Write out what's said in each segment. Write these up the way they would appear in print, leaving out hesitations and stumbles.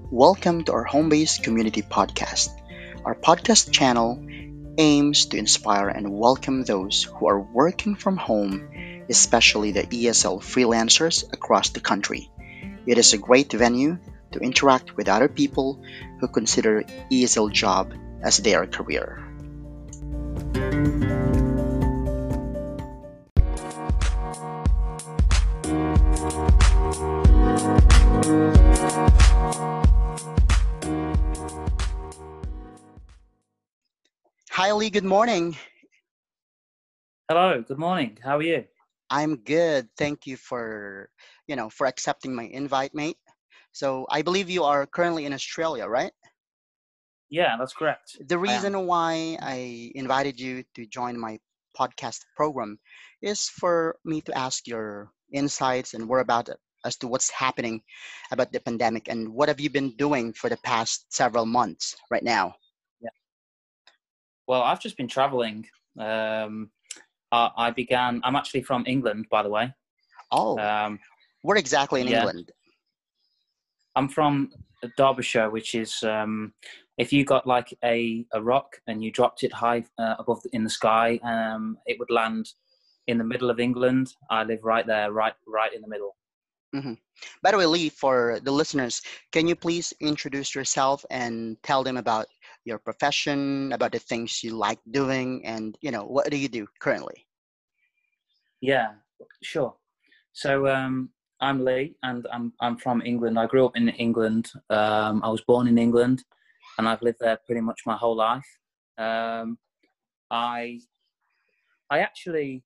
Welcome to our home based community podcast. Our podcast channel aims to inspire and welcome those who are working from home, especially the ESL freelancers across the country. It is a great venue to interact with other people who consider ESL job as their career. Hi Lee, good morning. Hello, good morning. How are you? I'm good. Thank you for accepting my invite, mate. So I believe you are currently in Australia, right? Yeah, that's correct. The I am. reason why I invited you to join my podcast program is for me to ask your insights and whereabouts as to what's happening about the pandemic and what have you been doing for the past several months right now. Yeah. Well, I've just been traveling. Um, I'm actually from England, by the way. Oh, Um, where exactly in yeah, England? I'm from Derbyshire, which is if you got like a rock and you dropped it high in the sky, it would land in the middle of England. I live right there, right in the middle. hmm By the way, Lee, for the listeners, can you please introduce yourself and tell them about your profession, about the things you like doing, and what do you do currently? Yeah, sure. So I'm Lee, and I'm from England. I grew up in England. I was born in England, and I've lived there pretty much my whole life. Um, I I actually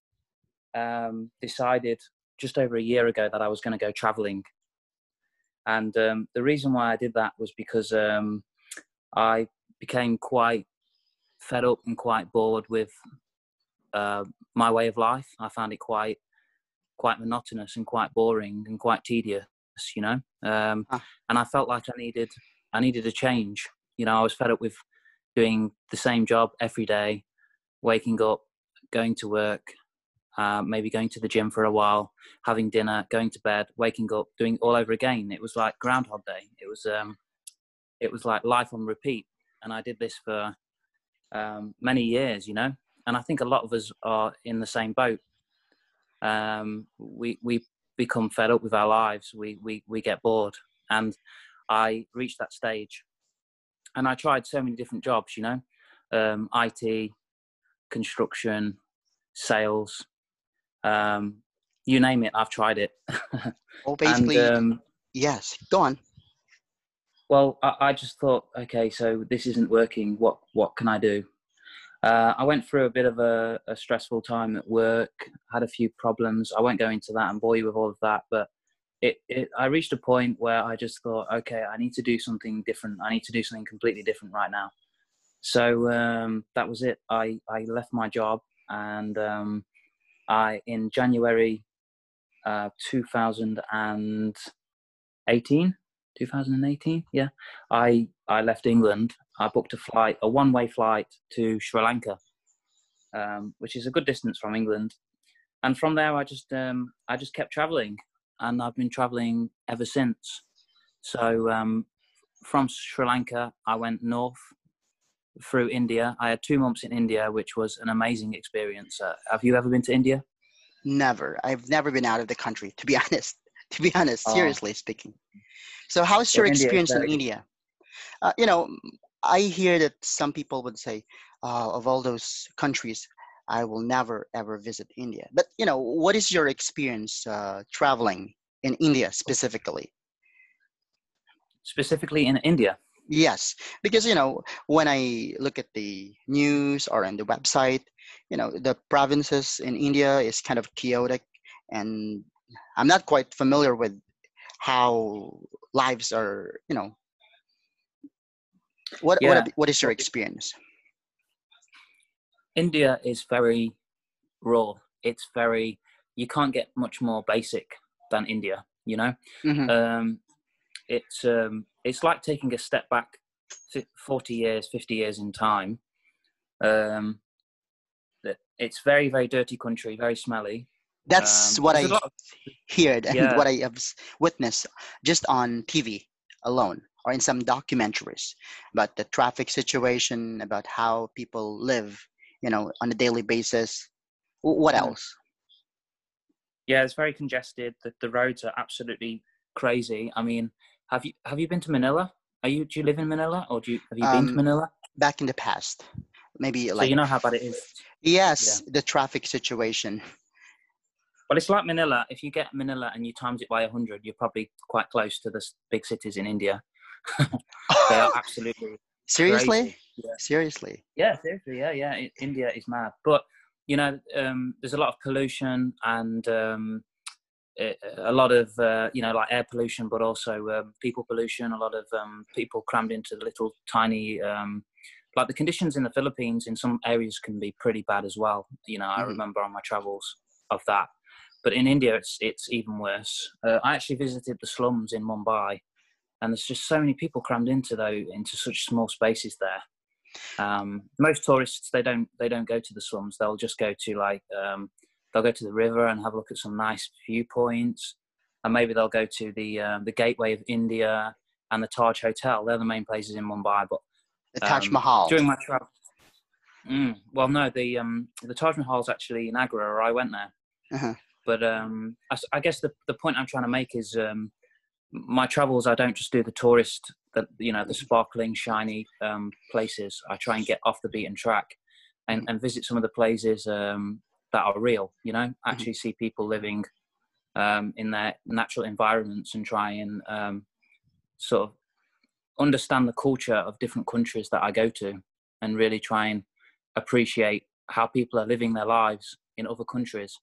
decided just over a year ago that I was going to go travelling, and the reason why I did that was because I became quite fed up and quite bored with uh, my way of life. I found it quite monotonous and quite boring and quite tedious, you know. Huh. And I felt like I needed a change. You know, I was fed up with doing the same job every day, waking up, going to work, maybe going to the gym for a while, having dinner, going to bed, waking up, doing it all over again. It was like Groundhog Day. It was like life on repeat, and I did this for many years, you know. And I think a lot of us are in the same boat. We become fed up with our lives. We get bored, and I reached that stage, and I tried so many different jobs. You know, IT, construction, sales, um, you name it. I've tried it, Well, and basically, yes. Go on. well, I just thought, okay, so this isn't working. What can I do? I went through a bit of a stressful time at work, had a few problems. I won't go into that and bore you with all of that, but I reached a point where I just thought, okay, I need to do something different. I need to do something completely different right now. So that was it. I left my job, and in January 2018, 2018, yeah, I left England. I booked a one-way flight to Sri Lanka, which is a good distance from England. And from there, I just kept traveling, and I've been traveling ever since. So from Sri Lanka, I went north through India. I had 2 months in India, which was an amazing experience. Have you ever been to India? Never. I've never been out of the country, to be honest. To be honest, Oh, seriously speaking. So, how's your well, India is experience in very. India? Uh, you know, I hear that some people would say, of all those countries, I will never ever visit India. But what is your experience traveling in India specifically? Specifically in India. Yes, because when I look at the news or on the website, the provinces in India is kind of chaotic, and I'm not quite familiar with how lives are. Yeah. What is your Well, experience? India is very raw. It's very. You can't get much more basic than India. You know. hmm Um, it's like taking a step back 40 years, 50 years in time. Um, it's very, very dirty country, very smelly. That's what There's a I lot of. heard and Yeah, what I have witnessed just on TV alone. or in some documentaries about the traffic situation, about how people live, on a daily basis. What Mm. else? Yeah, it's very congested. The roads are absolutely crazy. I mean, have you been to Manila? Do you live in Manila, or have you been to Um, Manila? Back in the past, maybe So like, you know how bad it is. Yeah. yes, the traffic situation. Well, it's like Manila. If you get Manila and you times it by 100, you're probably quite close to the big cities in India. They are absolutely Seriously? crazy. Yeah. Seriously. Yeah, seriously. Yeah, yeah. India is mad. But, there's a lot of pollution and a lot of, like air pollution, but also people pollution. A lot of people crammed into the little tiny, like the conditions in the Philippines in some areas can be pretty bad as well. I Hmm. remember on my travels of that. But in India, it's even worse. I actually visited the slums in Mumbai, and there's just so many people crammed into such small spaces there. Most tourists they don't go to the slums. They'll just go to they'll go to the river and have a look at some nice viewpoints, and maybe they'll go to the Gateway of India and the Taj Hotel. They're the main places in Mumbai. But The Taj Mahal. during my travel, well, no, the Taj Mahal is actually in Agra, or I went there. Uh-huh. But I guess the point I'm trying to make is my travels. I don't just do the tourist, the sparkling, shiny places. I try and get off the beaten track and visit some of the places that are real. Hmm. Actually see people living in their natural environments and try and sort of understand the culture of different countries that I go to, and really try and appreciate how people are living their lives in other countries.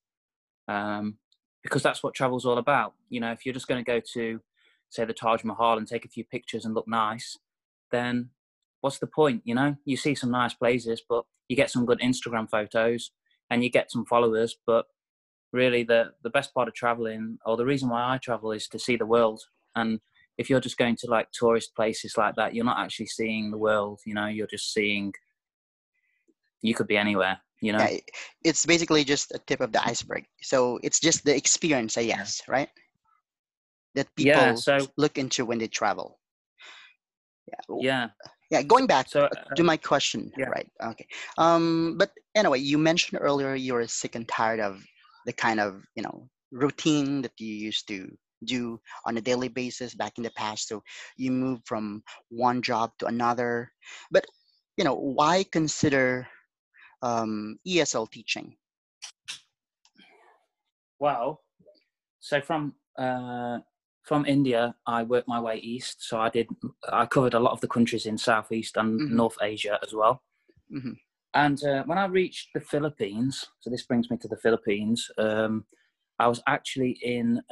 Because that's what travel's all about. If you're just going to go to, say, the Taj Mahal and take a few pictures and look nice, then what's the point? You see some nice places, but you get some good Instagram photos and you get some followers. But really, the best part of traveling, or the reason why I travel, is to see the world. And if you're just going to like tourist places like that, you're not actually seeing the world. You're just seeing. You could be anywhere. Yeah, it's basically just a tip of the iceberg. So it's just the experience, I Yeah. guess, right? That Yeah. people So look into when they travel. Yeah. yeah. Yeah, going back So to my question, yeah. right? Okay. But anyway, you mentioned earlier you're sick and tired of the kind of, routine that you used to do on a daily basis back in the past. So you moved from one job to another. But, why consider ESL teaching? Well, so from India, I worked my way east. So I covered a lot of the countries in Southeast and Hmm. North Asia as well. Hmm. And when I reached the Philippines, so this brings me to the Philippines. I was actually in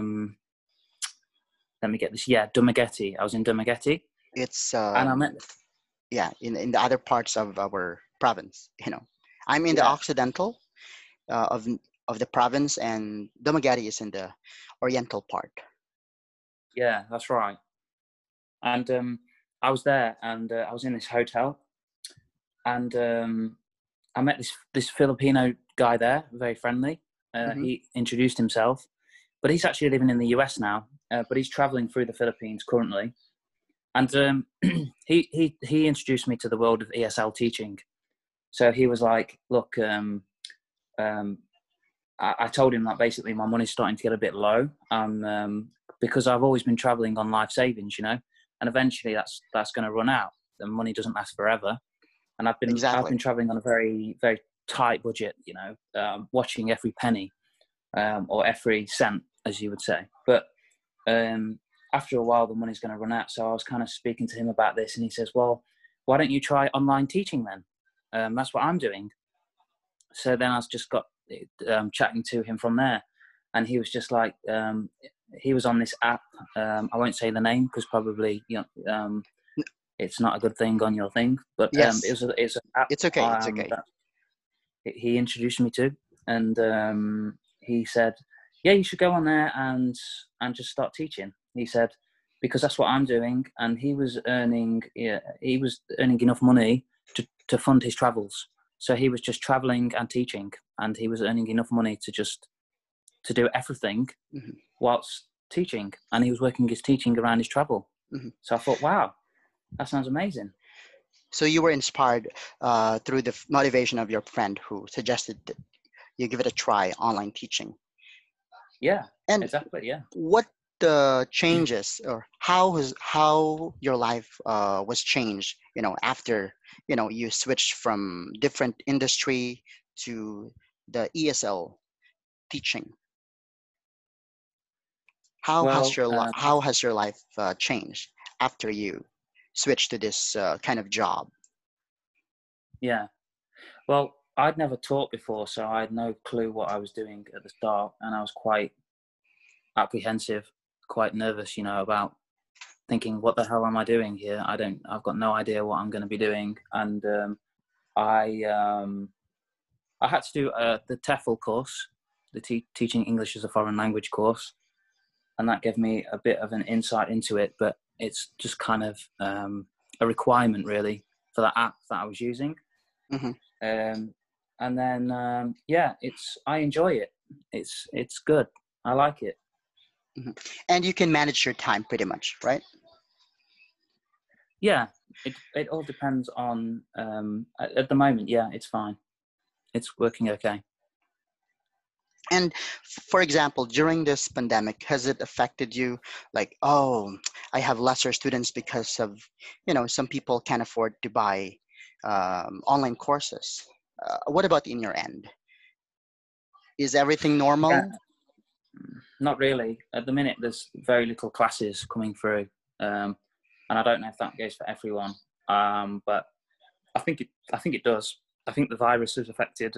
let me get this. Yeah, Dumaguete. I was in Dumaguete, It's and I met. yeah, in the other parts of our province. I'm in the Yeah, occidental of the province, and Dumaguete is in the oriental part. yeah, that's right. And I was there, and I was in this hotel, and I met this Filipino guy there, very friendly. Hmm. He introduced himself, but he's actually living in the US now. But he's traveling through the Philippines currently, and he introduced me to the world of ESL teaching. So he was like, "Look, um, I told him that basically my money's starting to get a bit low, because I've always been traveling on life savings, and eventually that's going to run out. The money doesn't last forever, and I've Exactly. been traveling on a very very tight budget, watching every penny, or every cent, as you would say. But after a while, the money's going to run out. So I was kind of speaking to him about this, and he says, "Well, why don't you try online teaching then? That's what I'm doing." So then I just got chatting to him from there, and he was just like, he was on this app. I won't say the name because probably it's not a good thing on your thing, but Yes, it's an app it's okay. It's okay. that he introduced me to, and he said, "Yeah, you should go on there and just start teaching." He said, because that's what I'm doing, and he was earning enough money to fund his travels. So he was just traveling and teaching, and he was earning enough money to do everything Hmm. whilst teaching, and he was working his teaching around his travel. Mhm. So I thought, wow, that sounds amazing. So you were inspired through the motivation of your friend who suggested that you give it a try, online teaching. Yeah, And exactly. Yeah. what changes, or how your life was changed, after you switched from different industry to the ESL teaching? Well, How has your life changed after you switched to this kind of job? yeah. Well, I'd never taught before, so I had no clue what I was doing at the start, and I was quite apprehensive, quite nervous, about thinking, what the hell am I doing here? I've got no idea what I'm going to be doing. And I um, I had to do the TEFL course, the Teaching English as a Foreign Language course, and that gave me a bit of an insight into it. But it's just kind of a requirement, really, for that app that I was using. Hmm. Um, and then yeah, I enjoy it. It's good. I like it. Hmm. And you can manage your time pretty much, right? Yeah, it all depends on at the moment. Yeah, it's fine. It's working okay. And for example, during this pandemic, has it affected you? Like, oh, I have lesser students because of, some people can't afford to buy online courses. What about in your end? Is everything Yeah, normal? not really. At the minute, there's very little classes coming through, and I don't know if that goes for everyone. But I think it does. I think the virus has affected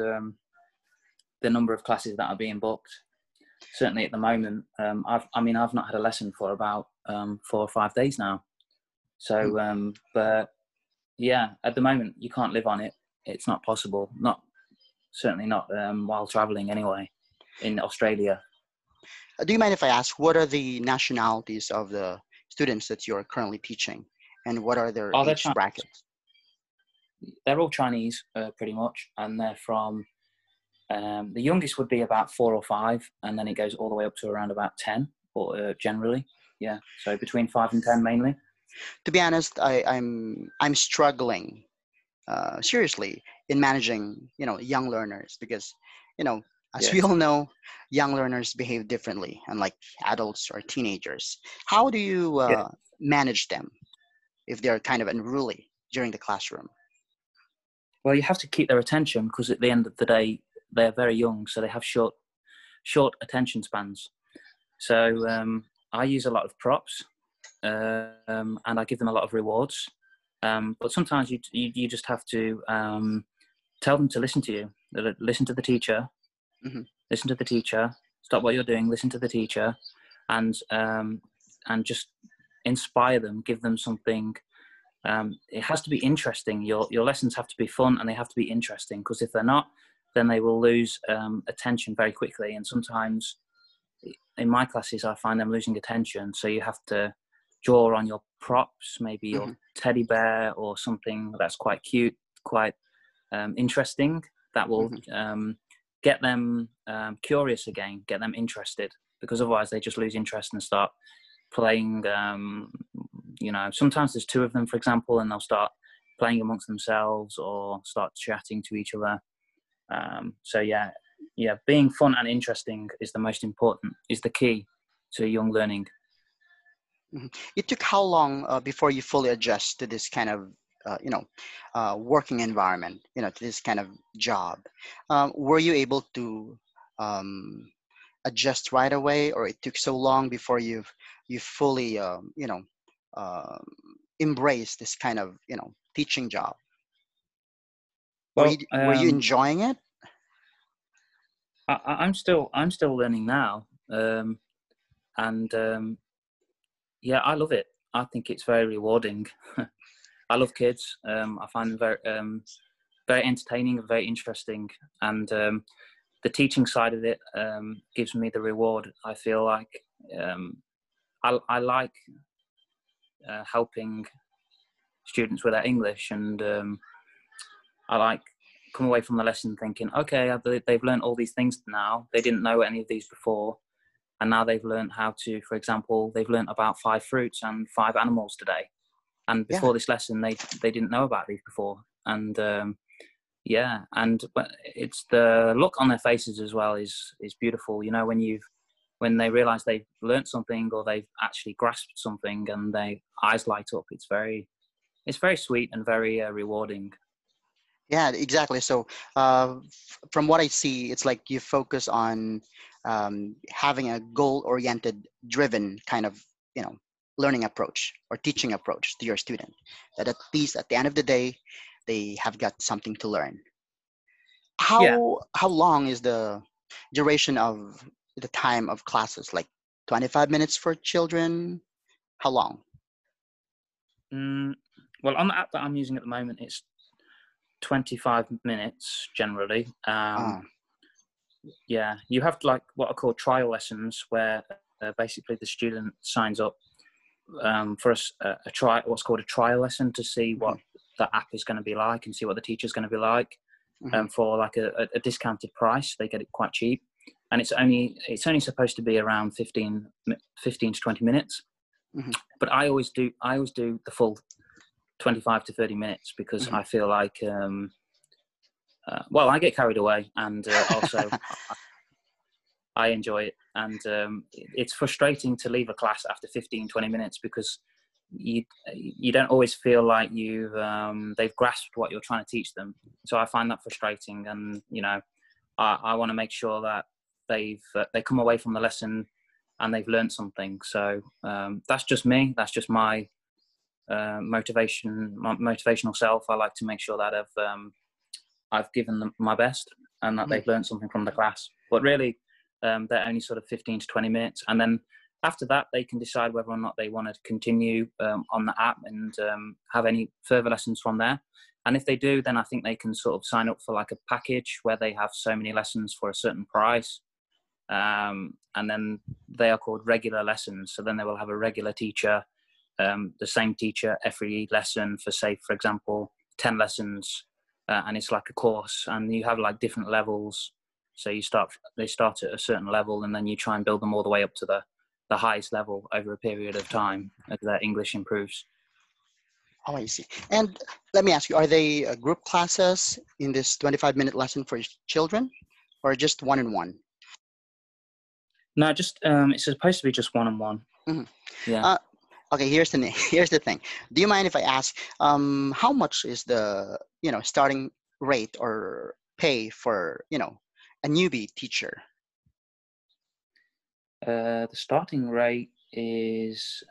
the number of classes that are being booked. Certainly at the moment, I've not had a lesson for about 4 or 5 days now. Mm, So, but yeah, at the moment you can't live on it. It's not possible. Not certainly not while traveling anyway in Australia. Do you mind if I ask, what are the nationalities of the students that you're currently teaching, and what are their Oh, age brackets? they're all Chinese pretty much, and they're from the youngest would be about 4 or 5, and then it goes all the way up to around about 10, or generally, yeah. So between 5 and 10 mainly. To be honest, I'm struggling seriously in managing young learners, because you know as Yeah, we all know, young learners behave differently, unlike adults or teenagers. How do you yeah. manage them if they're kind of unruly during the classroom? Well, you have to keep their attention because at the end of the day, they're very young, so they have short attention spans. So I use a lot of props, and I give them a lot of rewards. But sometimes you just have to tell them to listen to you. Listen to the teacher. Hmm. Listen to the teacher. Stop what you're doing. Listen to the teacher, and just inspire them. Give them something. It has to be interesting. Your lessons have to be fun, and they have to be interesting. Because if they're not, then they will lose attention very quickly. And sometimes in my classes, I find them losing attention. So you have to draw on your props, maybe your Hmm. teddy bear or something that's quite cute, quite interesting. That will Hmm. get them curious again, get them interested. Because otherwise, they just lose interest and start playing. Sometimes there's two of them, for example, and they'll start playing amongst themselves or start chatting to each other. So yeah, being fun and interesting is the most important, is the key to young learning. Hmm. It took how long before you fully adjust to this kind of working environment, to this kind of job? Were you able to um, adjust right away, or it took so long before you fully um, embrace this kind of teaching job? Well, Were you enjoying it? I'm still learning now, and yeah, I love it. I think it's very rewarding. I love kids. I find them very entertaining and very interesting, and the teaching side of it gives me the reward. I feel like um, I like helping students with their English, and I like come away from the lesson thinking, okay, they've learned all these things now. They didn't know any of these before, and now they've learned how to, for example, they've learned about 5 fruits and 5 animals today, and Yeah. before this lesson they didn't know about these before. And yeah, and but it's the look on their faces as well is beautiful. You know, when they realize they've learnt something or they've actually grasped something and their eyes light up, it's very sweet and very rewarding. Yeah, exactly. So, from what I see, it's like you focus on having a goal-oriented, driven kind of, you know, learning approach or teaching approach to your student. That at least at the end of the day, they have got something to learn. Yeah. How long is the duration of the time of classes? Like 25 minutes for children? How long? Mm, well, on the app that I'm using at the moment, it's 25 minutes generally. Ah, Yeah, you have like what are called trial lessons, where basically the student signs up for a try, what's called a trial lesson, to see what mhm, the app is going to be like and see what the teacher's going to be like. mhm, For like a discounted price, they get it quite cheap, and it's only supposed to be around 15 to 20 minutes. mhm, But I always do the full 25 to 30 minutes, because mhm. I feel like well, I get carried away, and also I enjoy it. And it's frustrating to leave a class after 15, 20 minutes, because you don't always feel like they've grasped what you're trying to teach them. So I find that frustrating, and I want to make sure that they come away from the lesson and they've learned something. So that's just me. That's just my motivational self. I like to make sure that I've given them my best and that Mhm. they've learned something from the class. But really, they're only sort of 15 to 20 minutes. And then after that, they can decide whether or not they want to continue on the app and have any further lessons from there. And if they do, then I think they can sort of sign up for like a package where they have so many lessons for a certain price. And then they are called regular lessons. So then they will have a regular teacher, the same teacher every lesson for, say, for example, 10 lessons. And it's like a course, and you have like different levels. So they start at a certain level, and then you try and build them all the way up to the highest level over a period of time as their English improves. Oh, I see. And let me ask you, are they group classes in this 25-minute lesson for children or just one-on-one? No, just it's supposed to be just one-on-one. Hmm. Yeah. Uh, okay, here's the thing. Do you mind if I ask, how much is the, starting rate or pay for, a newbie teacher? The starting rate is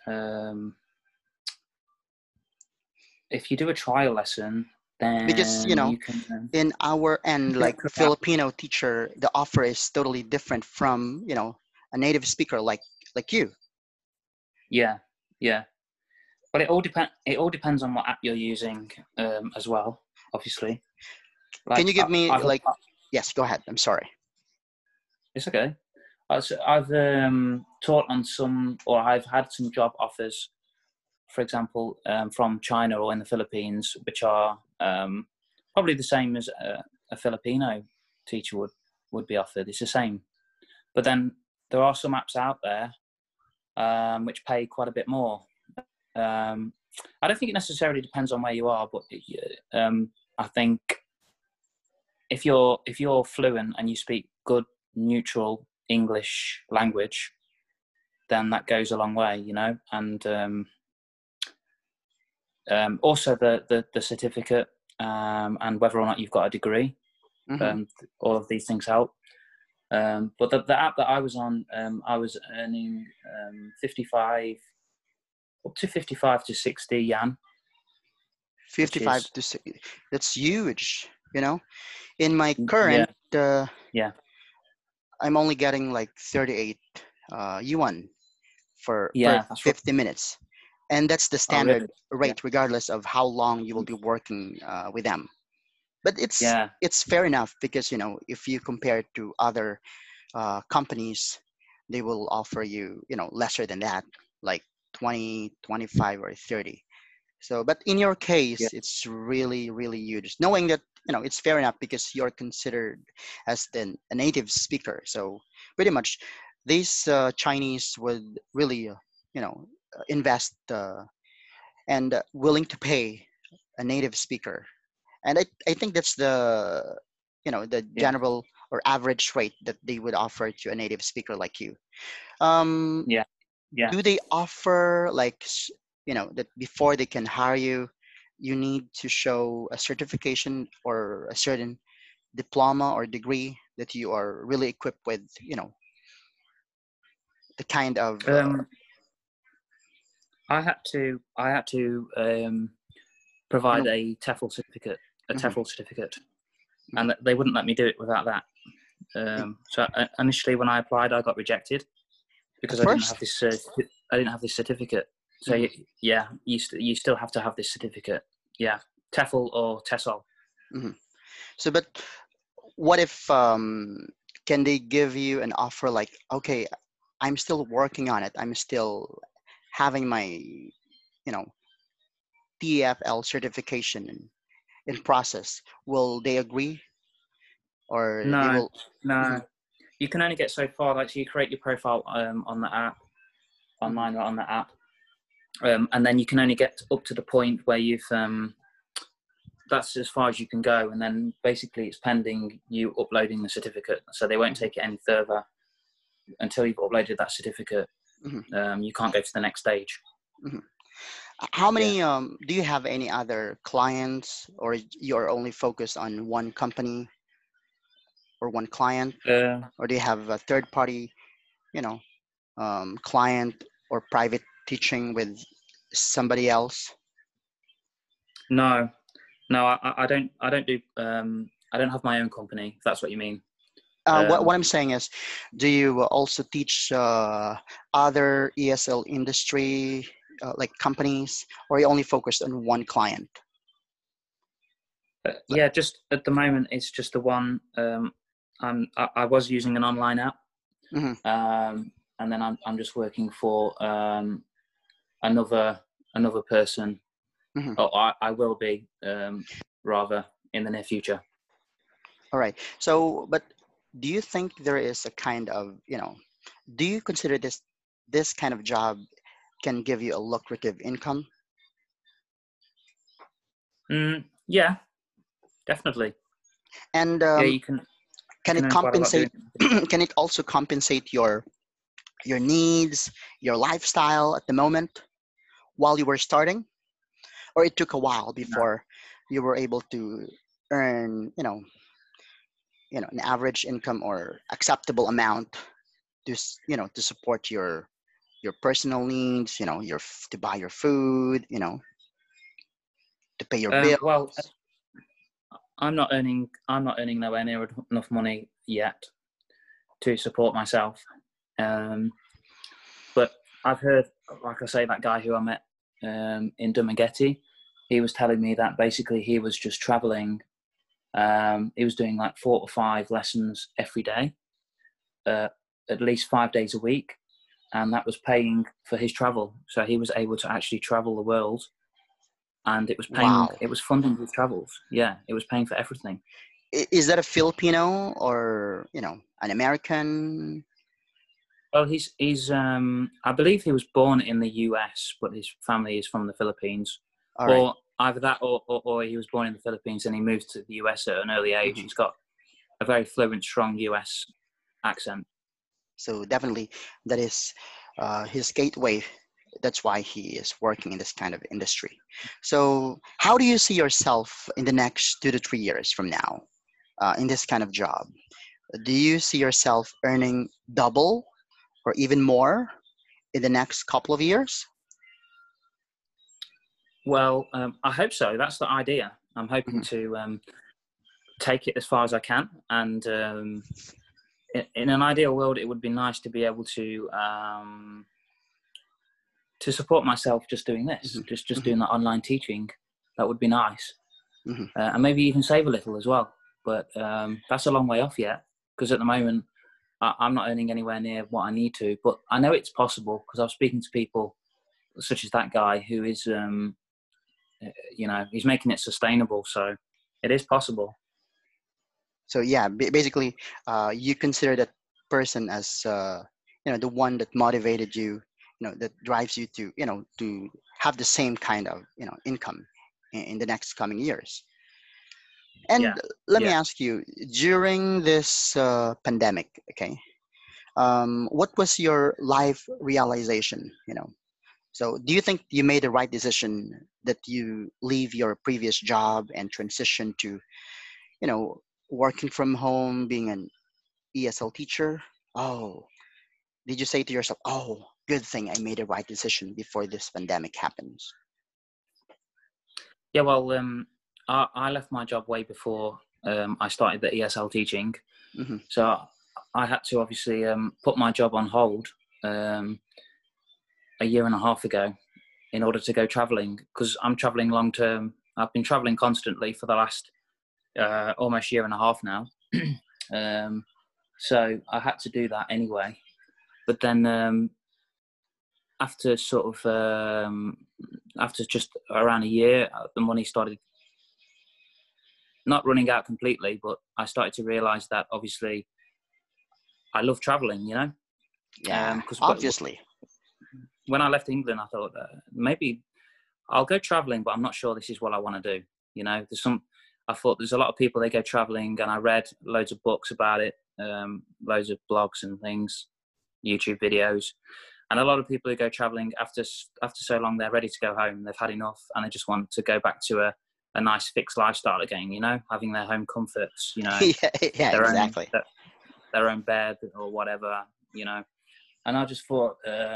if you do a trial lesson, Because, then you can in our end, like Filipino teacher, the offer is totally different from, a native speaker like you. yeah, yeah. But it all depends on what app you're using as well, obviously. Can Like you give me I've like, yes, go ahead. I'm sorry. it's okay. I've taught on some, or I've had some job offers, for example, from China or in the Philippines, which are probably the same as a Filipino teacher would be offered. It's the same, but then there are some apps out there which pay quite a bit more. Um, I don't think it necessarily depends on where you are, but I think if you're fluent and you speak good neutral English language, then that goes a long way, And also the certificate and whether or not you've got a degree, Hmm. all of these things help. But the app that I was on, I was earning 55 up to 55 to 60 yan, which 55 is to 60. That's huge, you know. In my yeah, current, yeah, I'm only getting like 38 yuan for per yeah. That's right. 50 minutes. And that's the Oh, really? standard Yeah, rate, regardless of how long you will be working with them. But yeah, it's fair enough because if you compare it to other companies, they will offer you lesser than that, like 20, 25, or 30. So, but in your yeah, case, it's really, really huge. Knowing that, it's fair enough because you're considered as a native speaker. So, pretty much, these Chinese would really, invest and willing to pay a native speaker. And I think that's the Yeah. general or average rate that they would offer to a native speaker like you. Um, Yeah. Yeah. do they offer like, that before they can hire you, you need to show a certification or a certain diploma or degree that you are really equipped with, the kind of, Um, I had to provide and a TEFL certificate, a mhm, TEFL certificate, mhm. and they wouldn't let me do it without that. So initially, when I applied, I got rejected At because I didn't have first. this. I didn't have this certificate. So Mhm, yeah, you still have to have this certificate. Yeah, TEFL or TESOL. mhm. So, but what if can they give you an offer like, okay, I'm still working on it. I'm still having my, TFL certification in process. Will they agree or they No, will? Mhm, no. You can only get so far. Like, so you create your profile on the app, mhm, online or on the app, and then you can only get up to the point where you've. That's as far as you can go, and then basically it's pending you uploading the certificate. So they won't mhm, take it any further until you've uploaded that certificate. mhm, You can't go to the next stage. mhm. How Yeah. many do you have any other clients or you're only focused on one company or one client, Uh, or do you have a third party, you know, client or private teaching with somebody else? no, no, I don't. I don't do. I don't have my own company. If that's what you mean. What Um, I'm saying is, do you also teach other ESL industry like companies, or are you only focused on one client? Like, yeah, just at the moment, it's just the one. I was using an online app, mhm, and then I'm just working for another another person. mhm. Oh, I will be rather in the near future. All right. So, but do you think there is a kind of, do you consider this kind of job can give you a lucrative income? Yeah, definitely. And Yeah, you can can it earn quite a lot compensate? doing it. Can it also compensate your needs, your lifestyle at the moment while you were starting, or it took a while No. before you were able to earn, an average income or acceptable amount to, to support your personal needs, to buy your food, to pay your Well, bills. I'm not earning. I'm not earning nowhere near enough money yet to support myself. Um, but I've heard, like I say, that guy who I met in Dumagetti, he was telling me that basically he was just traveling. He was doing like 4 or 5 lessons every day, uh, at least 5 days a week, and that was paying for his travel. So he was able to actually travel the world, and Wow. it was funding his travels. Yeah, it was paying for everything. Is that a Filipino or, an American? Well, I believe he was born in the US, but his family is from the Philippines, All right. or either that, or he was born in the Philippines and he moved to the US at an early age. Mhm. He's got a very fluent, strong US accent. So definitely that is his gateway. That's why he is working in this kind of industry. So how do you see yourself in the next 2 to 3 years from now in this kind of job? Do you see yourself earning double or even more in the next couple of years? Well, I hope so. That's the idea. I'm hoping Mhm, to take it as far as I can, and in an ideal world, it would be nice to be able to support myself just doing this, mhm, just mhm, doing that online teaching. That would be nice, mhm. and maybe even save a little as well. But that's a long way off yet, because at the moment I'm not earning anywhere near what I need to. But I know it's possible because I was speaking to people such as that guy who is, he's making it sustainable. So it is possible. So yeah, basically, you consider that person as the one that motivated you, that drives you to, to have the same kind of, income in the next coming years. Yeah, And let me yeah. ask you, during this pandemic, okay, what was your life realization? So, do you think you made the right decision that you leave your previous job and transition to, working from home, being an ESL teacher? Oh, did you say to yourself, "Oh, good thing I made the right decision before this pandemic happens"? Yeah, well, I left my job way before I started the ESL teaching. Hmm. So I had to obviously put my job on hold um, a year and a half ago in order to go travelling, because I'm travelling long term. I've been travelling constantly for the last almost year and a half now. um, so I had to do that anyway. But then after after just around a year, the money started not running out completely, but I started to realise that obviously I love travelling, Yeah, because obviously. when I left England, I thought maybe I'll go travelling, but I'm not sure this is what I want to do. I thought there's a lot of people they go travelling, and I read loads of books about it, loads of blogs and things, YouTube videos, and a lot of people who go travelling after so long, they're ready to go home. They've had enough, and they just want to go back to a nice fixed lifestyle again. Having their home comforts, Yeah, yeah, their own exactly. their own bed or whatever. And I just thought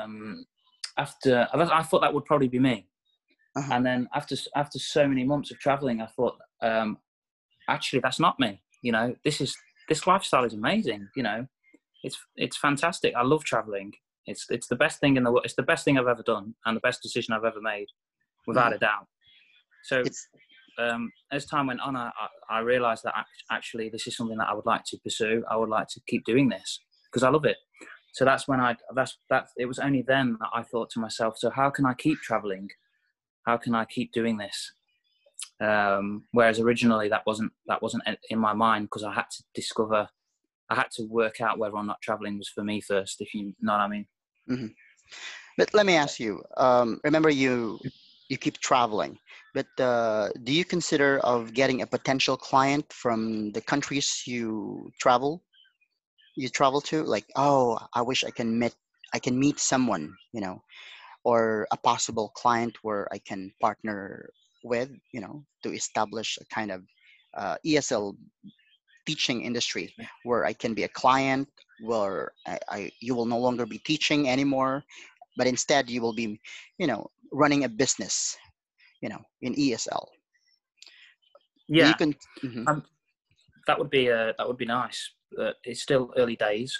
I thought that would probably be me. Uh-huh. And then after so many months of traveling, I thought, actually, that's not me. This lifestyle is amazing. It's fantastic. I love traveling. It's the best thing in the world. It's the best thing I've ever done, and the best decision I've ever made, without Mhm. a doubt. So It's as time went on, I realised that actually this is something that I would like to pursue. I would like to keep doing this because I love it. So that's when it was only then that I thought to myself, so how can I keep traveling? How can I keep doing this? Whereas originally that wasn't in my mind, because I had to work out whether or not traveling was for me first, if you know what I mean. mhm. But let me ask you. Remember, you keep traveling, but do you consider of getting a potential client from the countries you travel to? Like, oh, I wish I can meet someone, or a possible client where I can partner with, to establish a kind of ESL teaching industry where I can be a client, where you will no longer be teaching anymore, but instead you will be, running a business, in ESL. Do you Yeah, can? Mhm. um, that would be nice. It's still early days,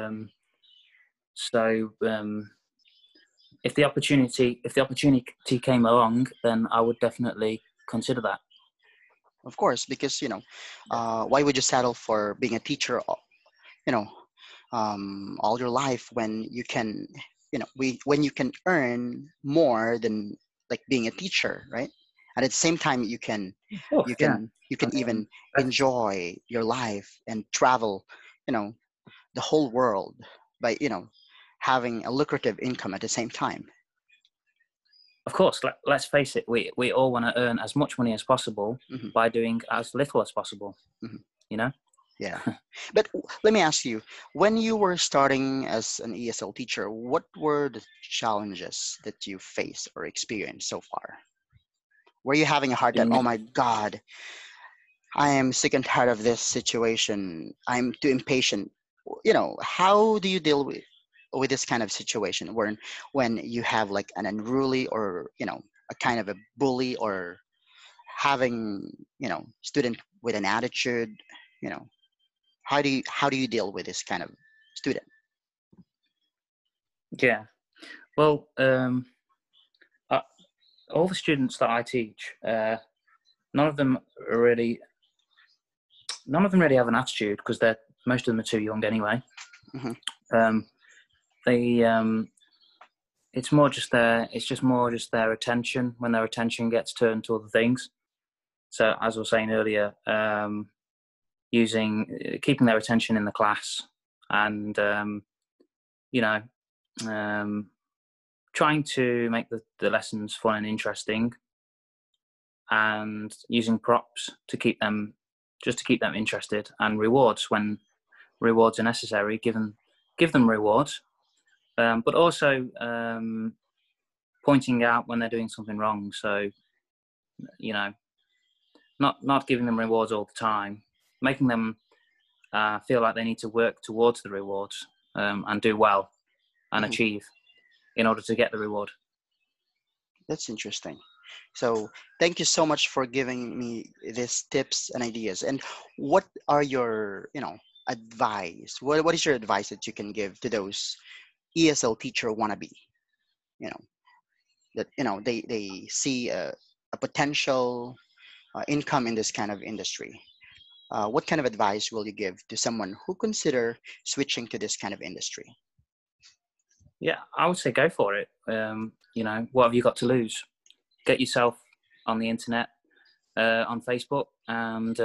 so if the opportunity came along, then I would definitely consider that. Of course, because why would you settle for being a teacher, you know, all your life when you can, when you can earn more than like being a teacher, right? And at the same time, you can, Oh, you yeah. can, you I can mean, even enjoy your life and travel, you know, the whole world by, having a lucrative income at the same time. of course, let's face it, we all want to earn as much money as possible Hmm. by doing as little as possible, Hmm. you know? Yeah. But let me ask you, when you were starting as an ESL teacher, what were the challenges that you faced or experienced so far? Were you having a hard time? Doing Oh it. my God, I am sick and tired of this situation. I'm too impatient. How do you deal with this kind of situation when you have like an unruly or a kind of a bully, or having student with an attitude? You know, how do you deal with this kind of student? Yeah. Well, uh, all the students that I teach, none of them really, none of them really have an attitude, because most of them are too young anyway. Hmm. Um, they, it's just more just their attention, when their attention gets turned to other things. So as I was saying earlier, keeping their attention in the class, and you know, trying to make the lessons fun and interesting, and using props to keep them interested, and rewards when rewards are necessary. Give them rewards, but also pointing out when they're doing something wrong. So, you know, not giving them rewards all the time, making them feel like they need to work towards the rewards, and do well and achieve in order to get the reward. That's interesting. So thank you so much for giving me these tips and ideas. And what are your, advice? What is your advice that you can give to those ESL teacher wannabe? You know, that they see a potential income in this kind of industry. What kind of advice will you give to someone who consider switching to this kind of industry? Yeah, I would say go for it. What have you got to lose? Get yourself on the internet, on Facebook, and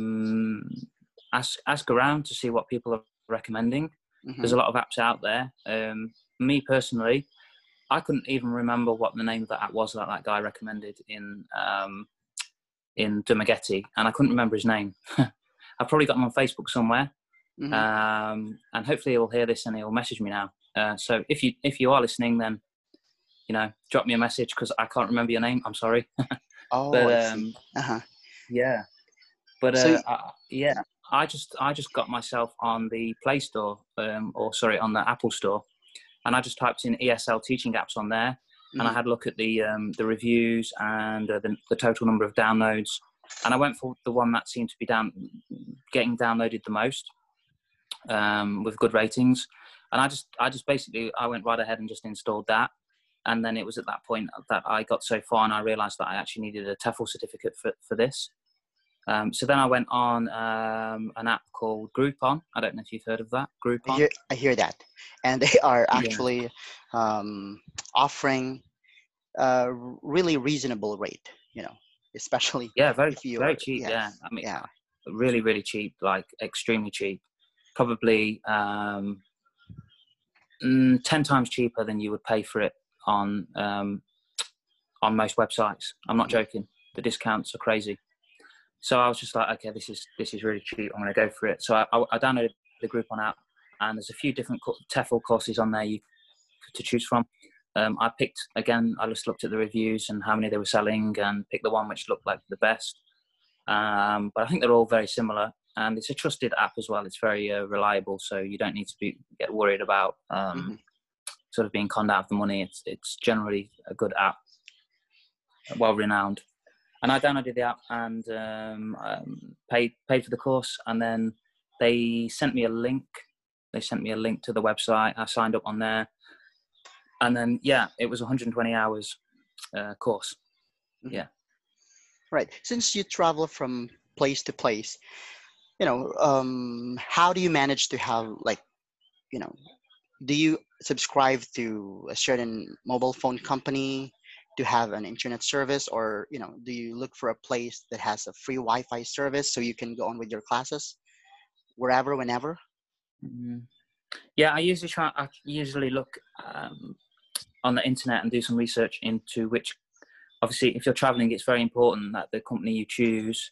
ask around to see what people are recommending. There's a lot of apps out there. Me personally, I couldn't even remember what the name of that app was that guy recommended in Dumagetti, and I couldn't remember his name. I've probably got him on Facebook somewhere, and hopefully he'll hear this and he'll message me now. So if you are listening, then drop me a message, because I can't remember your name. I'm sorry. Oh, but I see. yeah. But So I just got myself on the Play Store, on the Apple Store, and I just typed in ESL teaching apps on there, and I had a look at the reviews and the total number of downloads, and I went for the one that seemed to be getting downloaded the most, with good ratings, and I just basically went right ahead and just installed that. And then it was at that point that I got so far and I realised that I actually needed a TEFL certificate for this. So then I went on an app called Groupon. I don't know if you've heard of that, Groupon. I hear that, and they are actually offering a really reasonable rate. Especially very if you very are, cheap. yes, Yeah, I mean, yeah. really really cheap, like extremely cheap. Probably 10 times cheaper than you would pay for it on most websites. I'm not joking. The discounts are crazy. So I was just like, okay, this is really cheap. I'm going to go for it. So I downloaded the Groupon app, and there's a few different TEFL courses on there to choose from. I just looked at the reviews and how many they were selling, and picked the one which looked like the best. But I think they're all very similar, and it's a trusted app as well. It's very reliable, so you don't need to get worried about sort of being conned out of the money. It's generally a good app, well renowned. And I downloaded the app and paid for the course, and then they sent me a link. They sent me a link to the website. I signed up on there, and then it was 120 hours course. Yeah. Right. Since you travel from place to place, how do you manage to have do you subscribe to a certain mobile phone company to have an internet service, or do you look for a place that has a free Wi-Fi service so you can go on with your classes wherever, whenever? Yeah, I usually look on the internet and do some research into which, obviously, if you're traveling, it's very important that the company you choose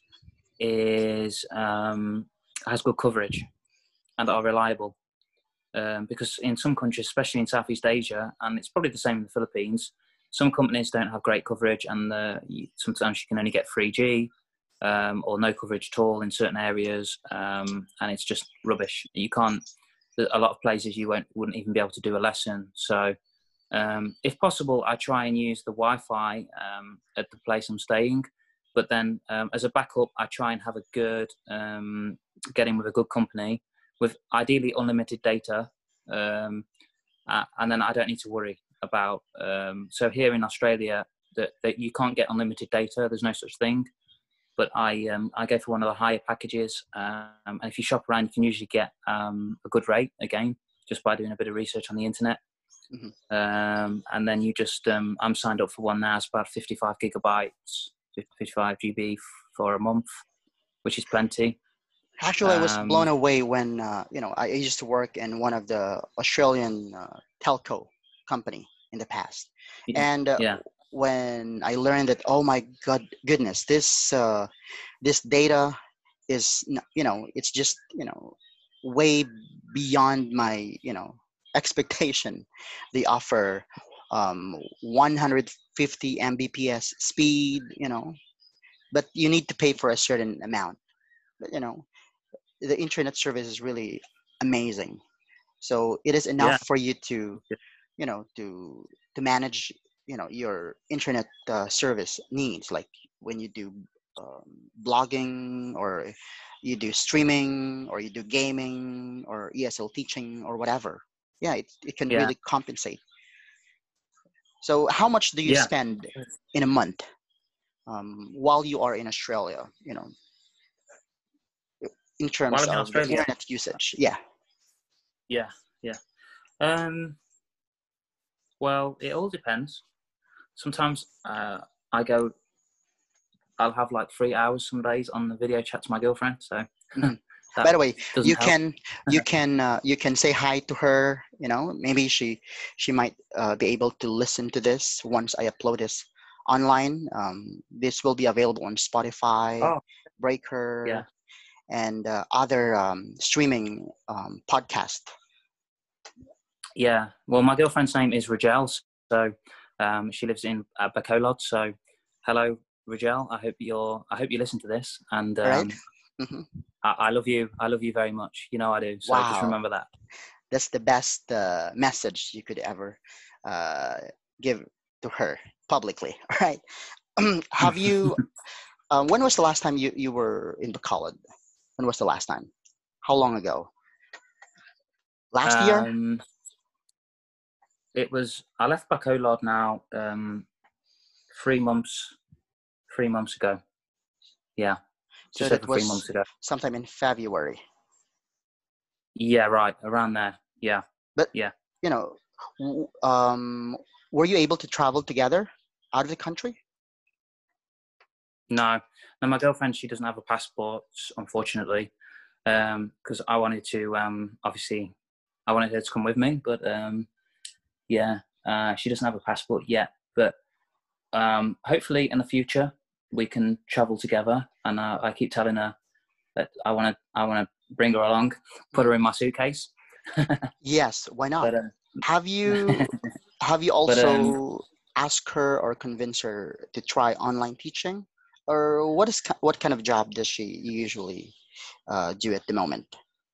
has good coverage and are reliable. Because in some countries, especially in Southeast Asia, and it's probably the same in the Philippines, some companies don't have great coverage, and sometimes you can only get 3G or no coverage at all in certain areas, and it's just rubbish. You can't. A lot of places you wouldn't even be able to do a lesson. So, if possible, I try and use the Wi-Fi at the place I'm staying. But then, as a backup, I try and have a good get in with a good company with ideally unlimited data, and then I don't need to worry about. So here in Australia, that you can't get unlimited data. There's no such thing. But I go for one of the higher packages, and if you shop around, you can usually get a good rate again just by doing a bit of research on the internet. And then you just I'm signed up for one now. It's about 55 gigabytes, 55 GB for a month, which is plenty. Actually, I was blown away when I used to work in one of the Australian telco company in the past, Yeah, and yeah, when I learned that, oh my goodness, this data is it's just way beyond my expectation. They offer 150 mbps speed, but you need to pay for a certain amount. But the internet service is really amazing. So it is enough yeah, for you to to manage your internet service needs, like when you do blogging, or you do streaming, or you do gaming, or ESL teaching, or whatever. Yeah, it can yeah, really compensate. So how much do you yeah. spend in a month while you are in Australia, in While terms I'm in of the Australia, internet usage? Yeah. yeah, yeah. Um, well, it all depends. Sometimes I go, I'll have like 3 hours some days on the video chat to my girlfriend, so Mhm. that By the way, doesn't you help. can you can say hi to her. Maybe she might be able to listen to this once I upload this online. This will be available on Spotify, Oh, yeah, Breaker, and other streaming podcast. yeah. Well, my girlfriend's name is Rajel, so she lives in Bacolod. So, hello, Rajel. I hope you listen to this, and All right. Hmm. I love you. I love you very much. You know I do. So just Wow, remember that. that's the best message you could ever uh, give to her publicly. All right. Have you? When was the last time you were in Bacolod? When was the last time? How long ago? Last year? um, it was. I left Bacolod now 3 months. 3 months ago. Yeah, So just that over three was months ago. sometime in February. Yeah, right around there. Yeah, But yeah. you know, were you able to travel together out of the country? No, no. My girlfriend, she doesn't have a passport, unfortunately, because I wanted to. Obviously, I wanted her to come with me, but yeah, she doesn't have a passport yet. But hopefully, in the future, we can travel together. And I keep telling her that I want to bring her along, put her in my suitcase. Yes, why not? but Have you have you but also asked her or convinced her to try online teaching? Or what kind of job does she usually do at the moment?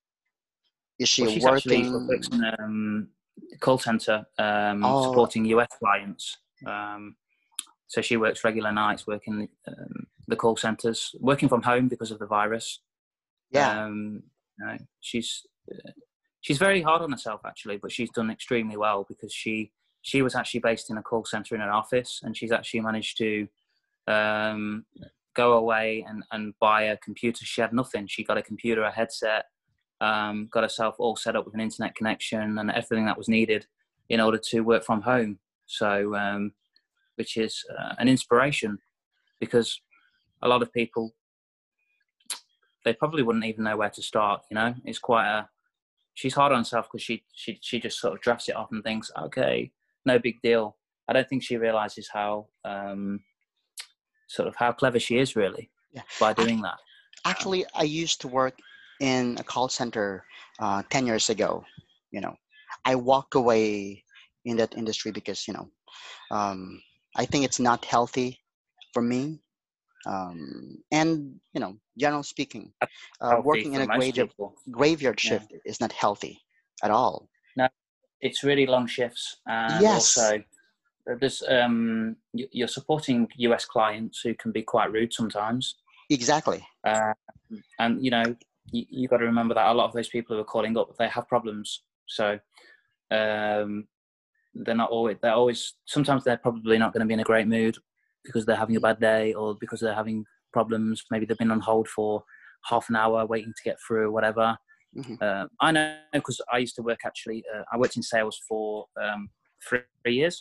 Is she well, she's actually works working? in call center, Oh, supporting US clients. So she works regular nights, working the call centers, working from home because of the virus. yeah. You know, she's very hard on herself actually, but she's done extremely well because she was actually based in a call center in an office, and she's actually managed to um, go away and buy a computer. She had nothing. She got a computer, a headset, got herself all set up with an internet connection and everything that was needed in order to work from home. So, which is an inspiration because a lot of people, they probably wouldn't even know where to start. You know, it's quite a, she's hard on herself because she just sort of drafts it off and thinks, okay, no big deal. I don't think she realizes how sort of how clever she is really Yeah. by Ac- doing that. Actually, I used to work in a call center 10 years ago. You know, I walked away in that industry because, um, I think it's not healthy for me. And, general speaking, Healthy working in for a most people. graveyard Yeah. shift is not healthy at all. No, it's really long shifts, and Yes, also there's you're supporting US clients who can be quite rude sometimes, exactly. uh, and you got to remember that a lot of those people who are calling up, they have problems. So um, they're not always, they're always, sometimes they're probably not going to be in a great mood because they're having a bad day or because they're having problems. Maybe they've been on hold for half an hour waiting to get through, whatever. Hmm. I know because I used to work actually. I worked in sales for 3 years.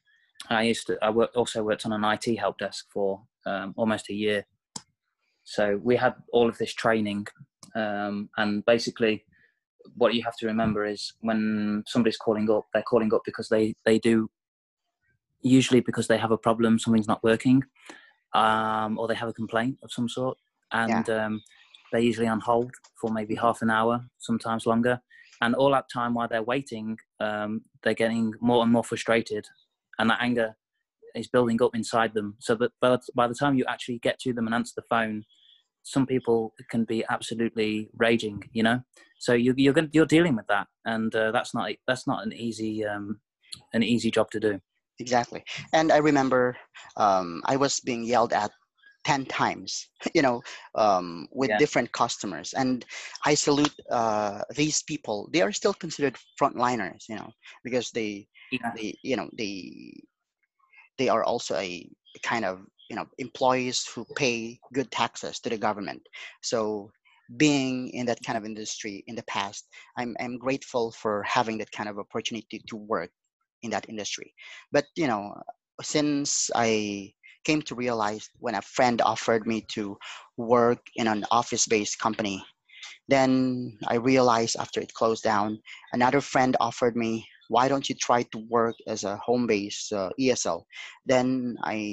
Also worked on an IT help desk for almost a year. So we had all of this training And basically, what you have to remember is when somebody's calling up, they're calling up because they do, usually because they have a problem, something's not working, or they have a complaint of some sort, and they're usually on hold for maybe half an hour, sometimes longer. And all that time while they're waiting, they're getting more and more frustrated, and that anger is building up inside them. So that by the time you actually get to them and answer the phone, some people can be absolutely raging, you know. So you're dealing with that, and that's not an easy job to do. Exactly. And I remember I was being yelled at 10 times, with different customers. And I salute these people. They are still considered frontliners, because Yeah. they, you know, they are also a kind of, employees who pay good taxes to the government. So being in that kind of industry in the past, I'm grateful for having that kind of opportunity to work in that industry. But since I came to realize when a friend offered me to work in an office-based company, then I realized after it closed down, another friend offered me, why don't you try to work as a home-based ESL? Then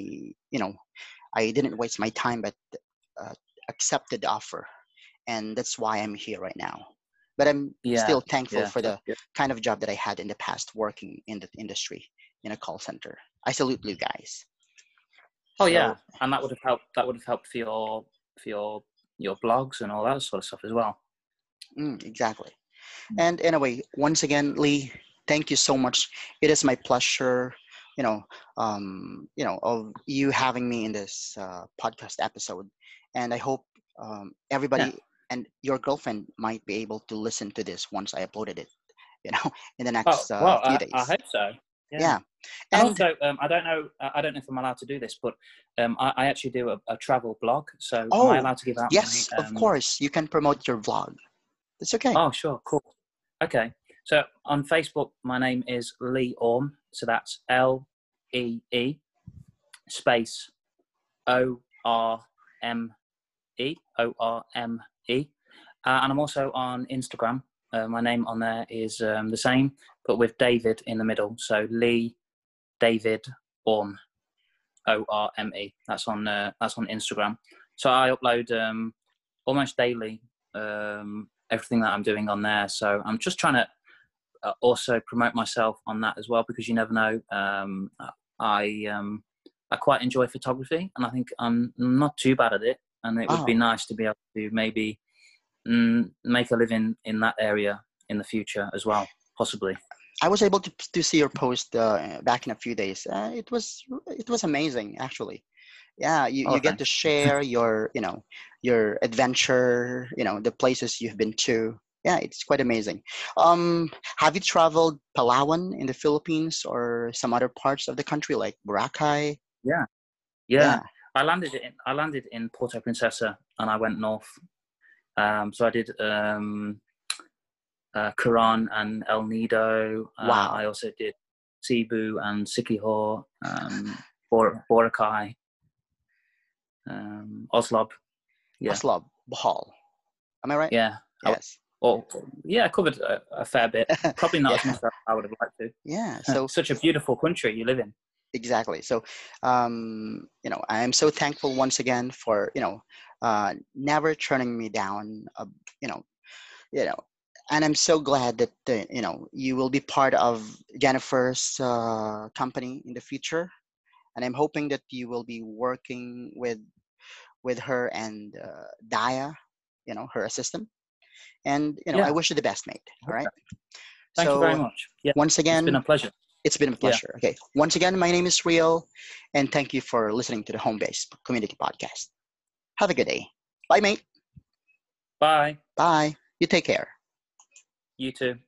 I didn't waste my time, but uh, accepted the offer, and that's why I'm here right now. But I'm Yeah. still thankful Yeah. for That's the good. kind of job that I had in the past working in the industry in a call center. I salute you guys. Oh So yeah, and that would have helped. That would have helped for your blogs and all that sort of stuff as well. exactly. And anyway, once again, Lee, thank you so much. It is my pleasure, of you having me in this podcast episode. And I hope Yeah. everybody and your girlfriend might be able to listen to this once I uploaded it, in the Oh next well, few I days. hope so. Yeah. Yeah. And And also, I don't know. I don't know if I'm allowed to do this, but I actually do a travel blog. So am I oh, allowed to give out my? yes, of course, you can promote your vlog. It's okay. Oh, sure, cool. Okay. So on Facebook, my name is Lee Orme. So that's Lee space ORME. And I'm also on Instagram. My name on there is the same, but with David in the middle. So Lee David Orme, ORME. That's on Instagram. So I upload almost daily everything that I'm doing on there. So I'm just trying to also promote myself on that as well, because you never know. I quite enjoy photography, and I think I'm not too bad at it. And it would be Oh, nice to be able to maybe make a living in that area in the future as well, possibly. I was able to see your post back in a few days. It was amazing, actually. Yeah, you Oh, get to thanks. share your adventure, the places you've been to. Yeah, it's quite amazing. Have you traveled Palawan in the Philippines or some other parts of the country like Boracay? Yeah, yeah. Yeah. I landed in Puerto Princesa, and I went north. So I did Quran and El Nido. I Wow. also did Cebu and Siquijor, Boracay, Oslob. Yeah, Aslab, Bohol. Am I right? yeah. Yes. I covered a fair bit. Probably not as Yeah. much as I would have liked Yeah. to. So Such a beautiful country you live in. exactly. So, I am so thankful once again for never turning me down. You know, you know, and I'm so glad that you will be part of Jennifer's company in the future. And I'm hoping that you will be working with her and Daya, her assistant. And I Yeah, wish you the best, mate. I All hope right. so. Thank you very So much. Yeah, once it's been again, a pleasure. it's been a Yeah. pleasure. Okay. Once again, my name is Real, and thank you for listening to the Home Base Community Podcast. Have a good day. Bye, mate. Bye. Bye. You take care. You too.